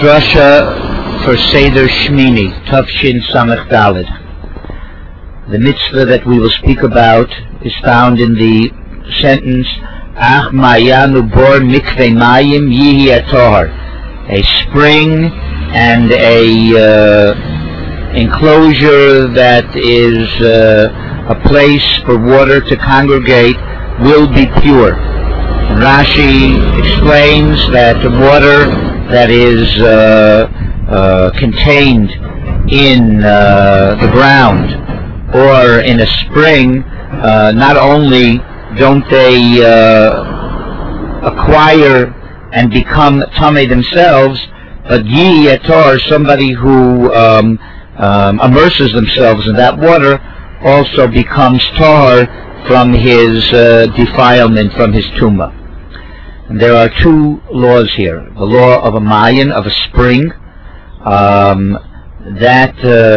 Drasha for Seder Shmini, Tafshin Samech Daled. The mitzvah that we will speak about is found in the sentence Ach Mayanu Bor Mikveh Mayim Yihi Atohar. A spring and a enclosure that is a place for water to congregate will be pure. And Rashi explains that the water that is contained in the ground or in a spring, not only don't they acquire and become tamei themselves, but Yi Yator, somebody who immerses themselves in that water, also becomes tahor from his defilement, from his tumah. And there are two laws here. The law of a mayan, of a spring, that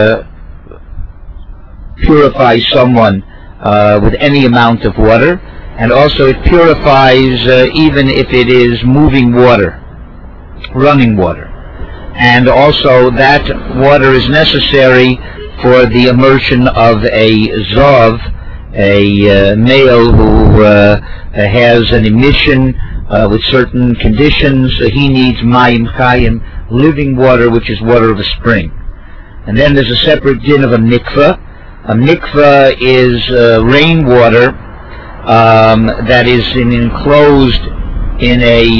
purifies someone with any amount of water, and also it purifies even if it is moving water, running water. And also that water is necessary for the immersion of a zav, a male who has an emission with certain conditions. He needs mayim chayim, living water, which is water of a spring. And then there's a separate din of a mikveh. A mikveh is rainwater that is enclosed in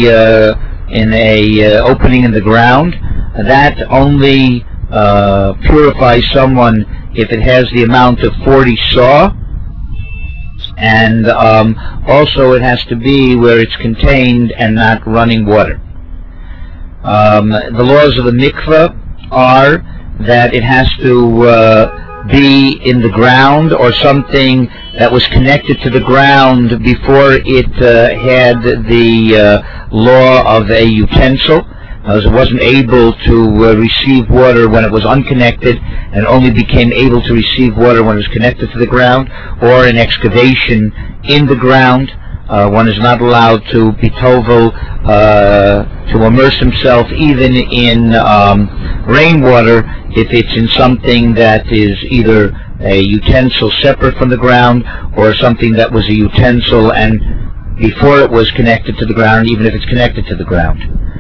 a opening in the ground. That only purifies someone if it has the amount of 40 saw, and also it has to be where it's contained and not running water. The laws of the mikveh are that it has to be in the ground or something that was connected to the ground before it had the law of a utensil. As it wasn't able to receive water when it was unconnected, and only became able to receive water when it was connected to the ground, or an excavation in the ground. One is not allowed to be tovel, to immerse himself even in rainwater if it's in something that is either a utensil separate from the ground or something that was a utensil and before it was connected to the ground, even if it's connected to the ground.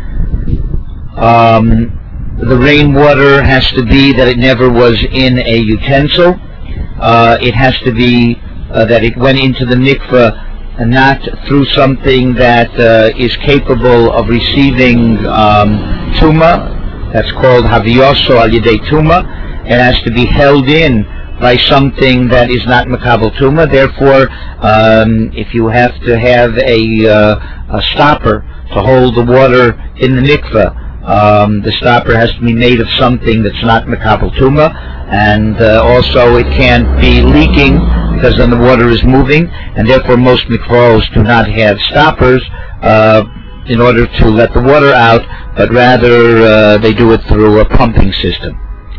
The rainwater has to be that it never was in a utensil. It has to be that it went into the mikveh and not through something that is capable of receiving tumah. That's called havioso al yedei tumah. It has to be held in by something that is not makabel tumah. Therefore, if you have to have a stopper to hold the water in the mikveh, the stopper has to be made of something that's not makabel tumah, and also it can't be leaking because then the water is moving, and therefore most mikvahs do not have stoppers in order to let the water out, but rather they do it through a pumping system.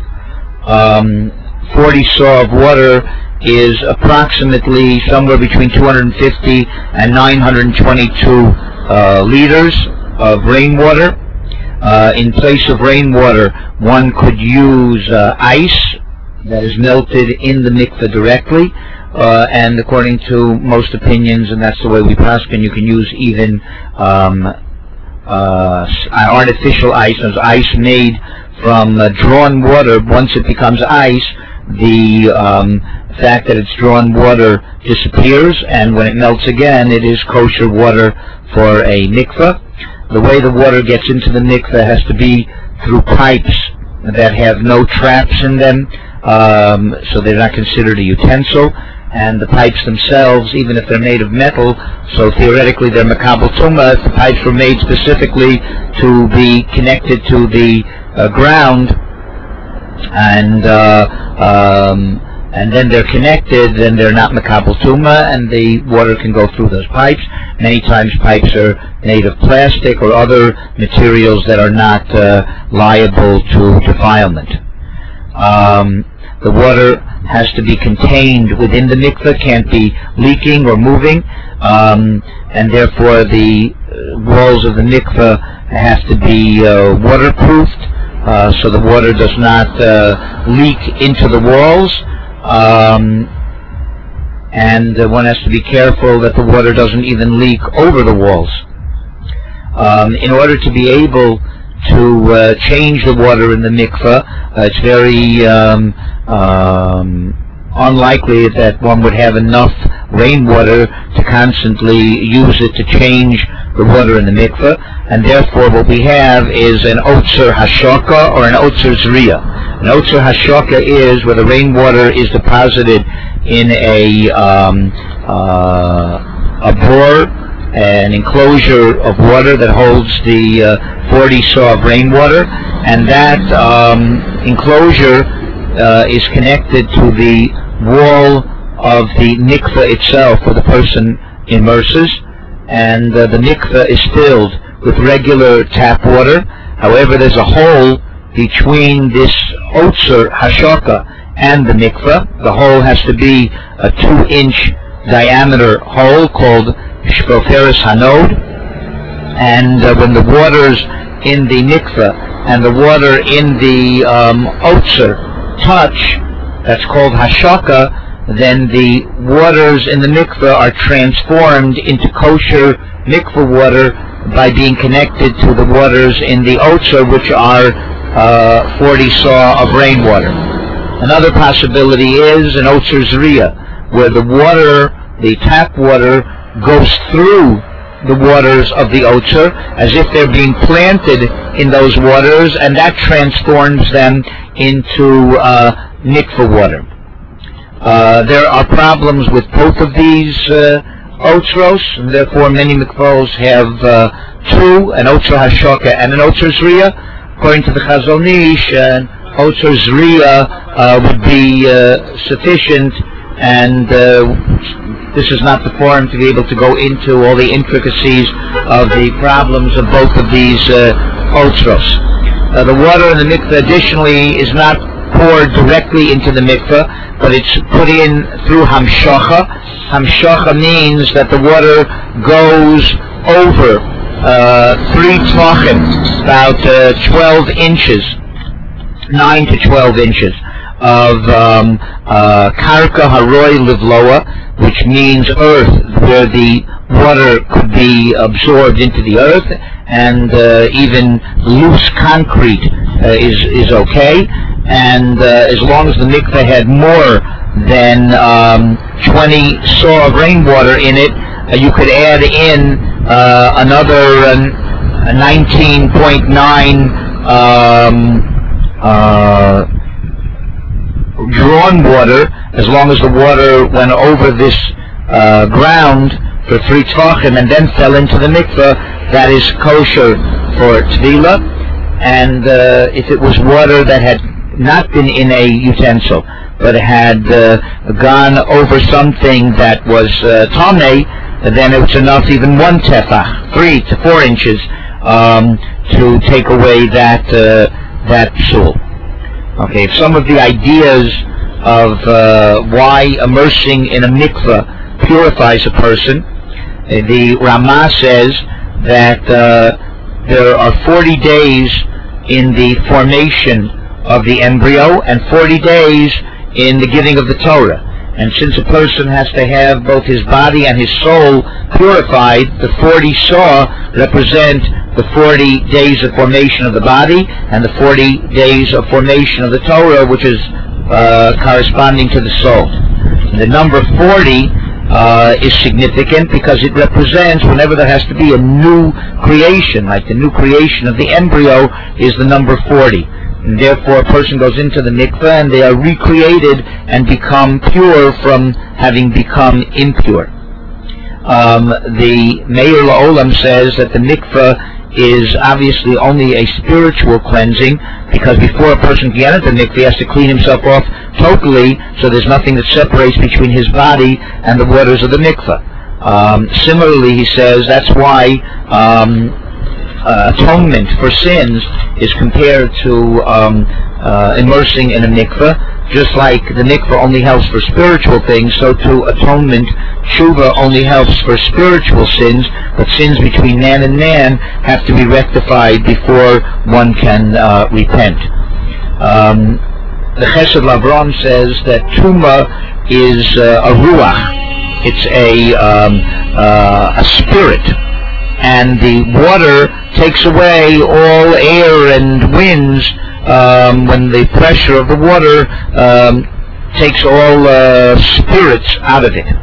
40 saw of water is approximately somewhere between 250 and 922 liters of rainwater. In place of rainwater, one could use ice that is melted in the mikveh directly, and according to most opinions, and that's the way we paskin, you can use even artificial ice, as ice made from drawn water. Once it becomes ice, the fact that it's drawn water disappears, and when it melts again, it is kosher water for a mikveh. The way the water gets into the mikveh has to be through pipes that have no traps in them, so they're not considered a utensil. And the pipes themselves, even if they're made of metal, so theoretically they're makabel tumah. If the pipes were made specifically to be connected to the ground, and then they're connected, then they're not makabel tumah, and the water can go through those pipes. Many times pipes are made of plastic or other materials that are not liable to defilement. The water has to be contained within the mikveh, can't be leaking or moving, and therefore the walls of the mikveh have to be waterproofed, so the water does not leak into the walls, and one has to be careful that the water doesn't even leak over the walls. In order to be able to change the water in the mikveh, it's very unlikely that one would have enough rainwater to constantly use it to change the water in the mikveh, and therefore what we have is an otzer hashaka or an otzer zriya. An otzer hashaka is where the rainwater is deposited in a bore, an enclosure of water that holds the 40 saw of rainwater, and that enclosure is connected to the wall of the mikveh itself where the person immerses, and the mikveh is filled with regular tap water. However, there's a hole between this otzer hashaka and the mikveh. The hole has to be a 2-inch diameter hole called shpoferes hanod, and when the waters in the mikveh and the water in the otzer touch, that's called hashaka, then the waters in the mikveh are transformed into kosher mikveh water by being connected to the waters in the otzer, which are 40 saw of rainwater. Another possibility is an otzer zriya, where the water, the tap water, goes through the waters of the otzer as if they're being planted in those waters, and that transforms them into mikveh water. There are problems with both of these otzros, and therefore many mikvahos have two, an otzer hashaka and an otzer zriya. According to the Chazal Nish, an otzer zriya would be sufficient, and this is not the forum to be able to go into all the intricacies of the problems of both of these otzros. The water in the mikveh additionally is not poured directly into the mikveh, but it's put in through hamshacha. Hamshacha means that the water goes over 3 tvachim, about 12 inches, 9 to 12 inches of karka haroi livloa, which means earth, where the water could be absorbed into the earth, and even loose concrete is okay. And as long as the mikveh had more than 20 saw of rainwater in it, you could add in another 19.9 drawn water, as long as the water went over this ground for 3 tvachim and then fell into the mikveh. That is kosher for tevilah. And if it was water that had not been in a utensil, but had gone over something that was tameh, then it was enough, even 1 tefach, 3 to 4 inches, to take away that psul. Okay, some of the ideas of why immersing in a mikveh purifies a person. The Ramah says that there are 40 days in the formation of the embryo and 40 days in the giving of the Torah. And since a person has to have both his body and his soul purified, the 40 saw represent the 40 days of formation of the body and the 40 days of formation of the Torah, which is corresponding to the soul. And the number 40 is significant because it represents whenever there has to be a new creation, like the new creation of the embryo is the number 40. And therefore a person goes into the mikveh and they are recreated and become pure from having become impure. The Meir La'olam says that the mikveh is obviously only a spiritual cleansing, because before a person can enter the mikveh, he has to clean himself off totally, so there's nothing that separates between his body and the waters of the mikveh. Similarly, he says that's why atonement for sins is compared to immersing in a mikveh. Just like the mikveh only helps for spiritual things, so too atonement, tshuva, only helps for spiritual sins, but sins between man and man have to be rectified before one can repent. The Chesed Lavram says that Tuma is a ruach. It's a spirit, and the water takes away all air and winds when the pressure of the water takes all spirits out of it.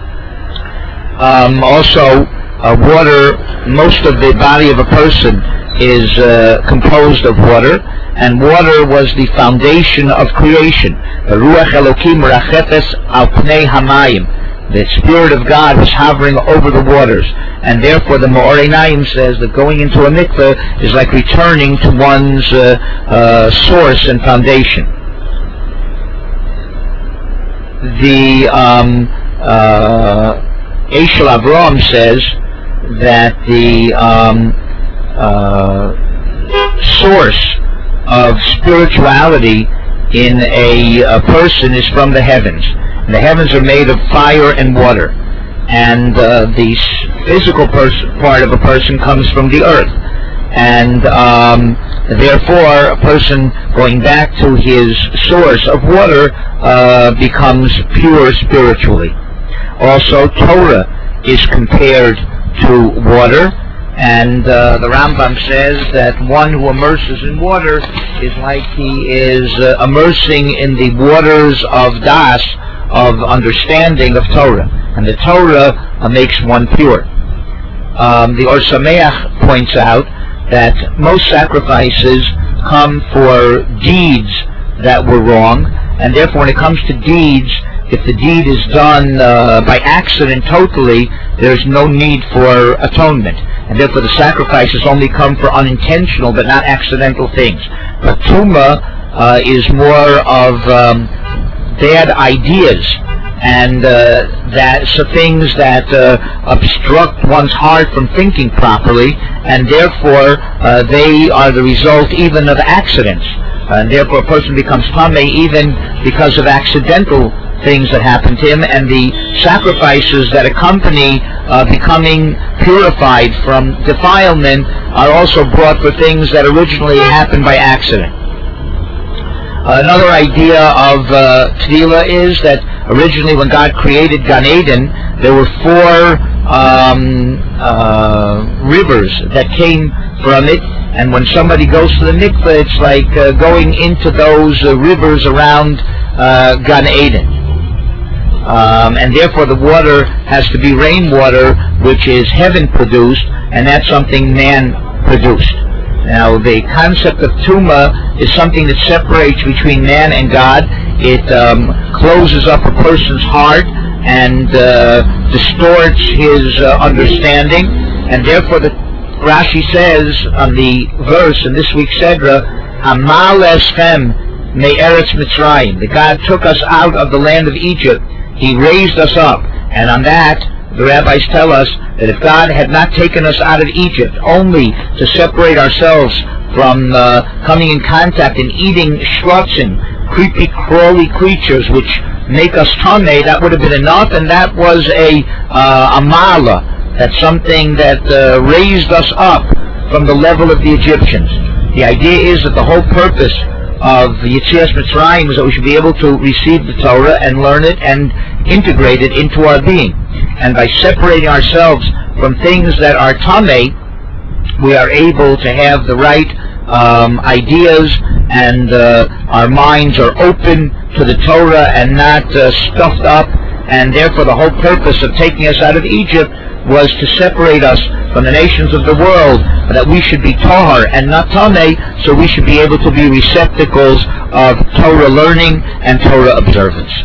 Also, water, most of the body of a person is composed of water, and water was the foundation of creation. The Ruach Elokim Merachefes al Pnei Hamayim. The Spirit of God was hovering over the waters, and therefore the Me'orei Naim says that going into a mikveh is like returning to one's source and foundation. The Eshel Avram says that the source of spirituality in a person is from the heavens. The heavens are made of fire and water, and the physical part of a person comes from the earth, and therefore a person going back to his source of water becomes pure spiritually. Also, Torah is compared to water, and the Rambam says that one who immerses in water is like he is immersing in the waters of Das, of understanding of Torah, and the Torah makes one pure. The Or Sameach points out that most sacrifices come for deeds that were wrong, and therefore when it comes to deeds, if the deed is done by accident totally, there's no need for atonement, and therefore the sacrifices only come for unintentional but not accidental things. But Tuma is more of bad ideas, and that's things that obstruct one's heart from thinking properly, and therefore they are the result even of accidents, and therefore a person becomes tamei even because of accidental things that happen to him, and the sacrifices that accompany becoming purified from defilement are also brought for things that originally happened by accident. Another idea of Tefillah is that originally when God created Gan Eden, there were 4 rivers that came from it, and when somebody goes to the mikveh, it's like going into those rivers around Gan Eden. And therefore the water has to be rainwater, which is heaven produced, and that's something man produced. Now, the concept of Tuma is something that separates between man and God. It closes up a person's heart and distorts his understanding, and therefore the Rashi says on the verse in this week's Sedra, Hamal eschem me'eretz Mitzrayim. The God took us out of the land of Egypt. He raised us up, and on that the rabbis tell us that if God had not taken us out of Egypt only to separate ourselves from coming in contact and eating shrutzim, creepy, crawly creatures which make us tamei, that would have been enough, and that was a mala. That's something that raised us up from the level of the Egyptians. The idea is that the whole purpose of Yetzias Mitzrayim is that we should be able to receive the Torah and learn it and integrate it into our being. And by separating ourselves from things that are tamei, we are able to have the right ideas, and our minds are open to the Torah and not stuffed up, and therefore the whole purpose of taking us out of Egypt was to separate us from the nations of the world, that we should be tahar and not tamei, so we should be able to be receptacles of Torah learning and Torah observance.